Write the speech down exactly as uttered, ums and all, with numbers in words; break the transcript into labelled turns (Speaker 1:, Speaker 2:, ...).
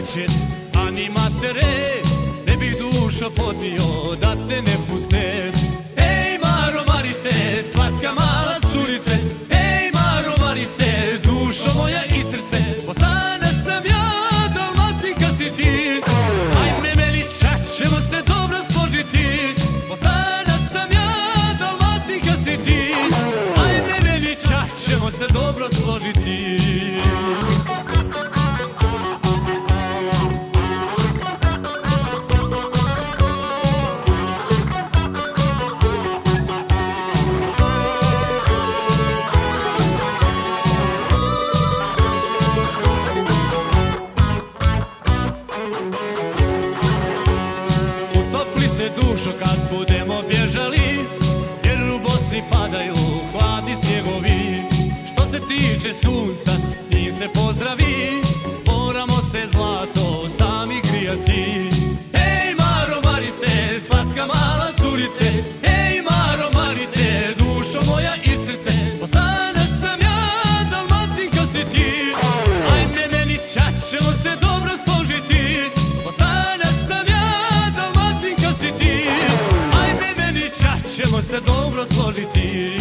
Speaker 1: čet, animatere, ne bih dušo podnio da te ne puste. Ej Maro Marice, slatka mala curice, ej Maro Marice, dušo moja i srce, Bosanac sam ja, Dalmatinka si ti, ajme meni čak ćemo se dobro složiti. Bosanac sam ja, Dalmatinka si ti, ajme meni čak ćemo se dobro složiti. Dušo kad budemo bježali, jer u Bosni padaju hladni snjegovi. Što se tiče sunca, s njim se pozdravi, moramo se zlato sami grijati. Ej Maro Marice, slatka mala curice, ej Maro Marice, dušo moja i srce, Bosanac sam ja, Dalmatinka si ti, ajme meni čak ćemo se dobro složiti. Bosanac sam ja, Dalmatinka si ti, ajme meni čak ćemo se dobro složiti.